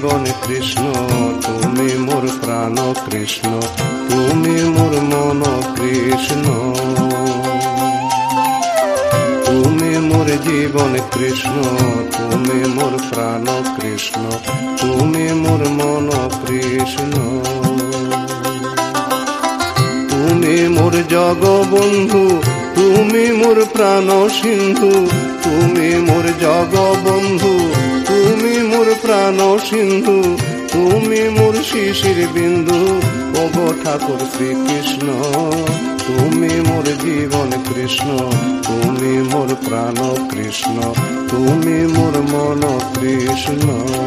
জীবন কৃষ্ণ, তুমি মোর প্রাণ কৃষ্ণ, তুমি মোর মন কৃষ্ণ। তুমি মোর জীবন কৃষ্ণ, তুমি মোর প্রাণ কৃষ্ণ, তুমি মোর মন কৃষ্ণ। তুমি মোর জগবন্ধু, তুমি মোর প্রাণ সিন্ধু, তুমি মোর জগবন্ধু, তুমি মোর প্রাণ সিন্ধু, তুমি মোর শিশির বিন্দু। ওগো ঠাকুর শ্রীকৃষ্ণ, তুমি মোর জীবন কৃষ্ণ, তুমি মোর প্রাণ কৃষ্ণ, তুমি মোর মন কৃষ্ণ।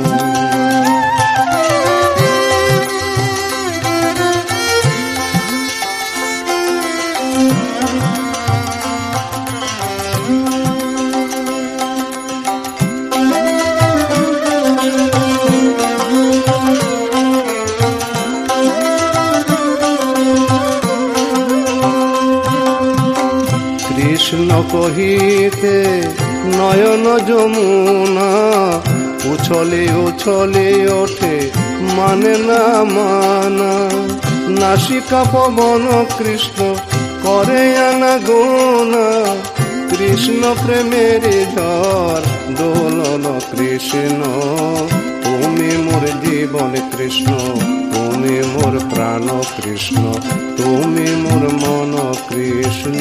কৃষ্ণ কহিতে নয়ন যমুনা, উছলে উছলে ওঠে মানে না মানা। নাসিকা পবন কৃষ্ণ করে আনা গোনা, কৃষ্ণ প্রেমের ঝড় দোলন কৃষ্ণ। তুমি মোর জীবন কৃষ্ণ, তুমি মোর প্রাণ কৃষ্ণ, তুমি মোর মন কৃষ্ণ।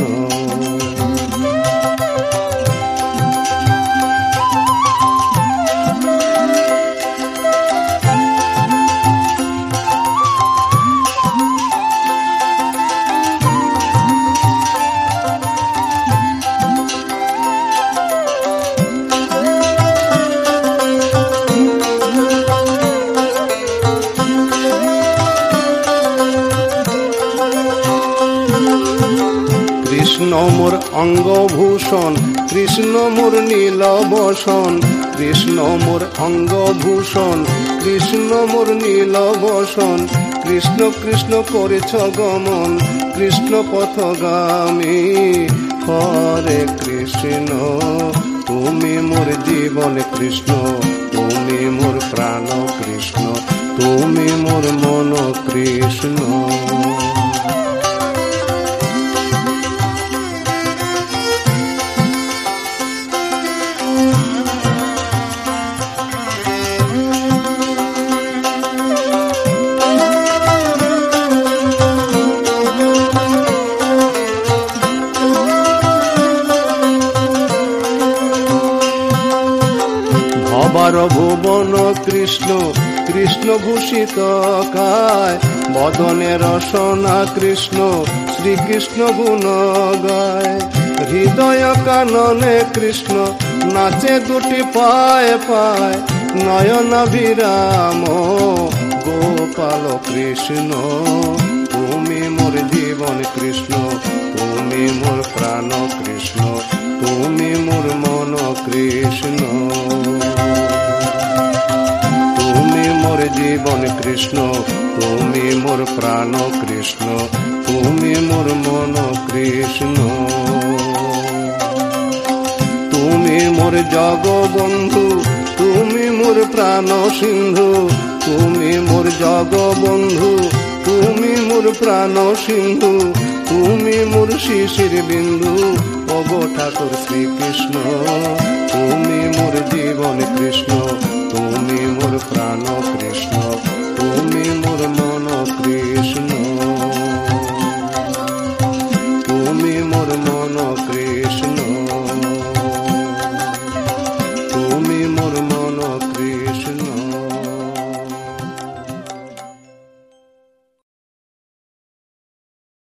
কৃষ্ণ মোর অঙ্গভূষণ, কৃষ্ণ মোর নীলবসন, কৃষ্ণ মোর অঙ্গভূষণ, কৃষ্ণ মোর নীলবসন। কৃষ্ণ কৃষ্ণ করেছ গমন, কৃষ্ণ পথগামী। হরে কৃষ্ণ, তুমি মোর জীবন কৃষ্ণ, তুমি মোর প্রাণ কৃষ্ণ, তুমি মোর মন কৃষ্ণ। ভবার ভুবন কৃষ্ণ, কৃষ্ণ ভূষিত কায়, বদনে রসনা কৃষ্ণ, শ্রীকৃষ্ণ গুণ গায়। হৃদয় কাননে কৃষ্ণ নাচে দুটি পায় পায়, নয়নাভিরাম গোপাল কৃষ্ণ। তুমি মোর জীবন কৃষ্ণ, তুমি মোর প্রাণ কৃষ্ণ, তুমি মোর মন কৃষ্ণ। তুমি মোর জীবন কৃষ্ণ, তুমি মোর প্রাণ কৃষ্ণ, তুমি মোর মন কৃষ্ণ। তুমি মোর জগবন্ধু, তুমি মোর প্রাণ সিন্ধু, তুমি মোর জগবন্ধু, তুমি মোর প্রাণ সিন্ধু, তুমি মোর শিশির বিন্দু। ওগো ঠাকুর শ্রীকৃষ্ণ, তুমি মোর জীবন কৃষ্ণ, তুমি মোর প্রাণ কৃষ্ণ, তুমি মোর মন কৃষ্ণ, তুমি মোর মন কৃষ্ণ।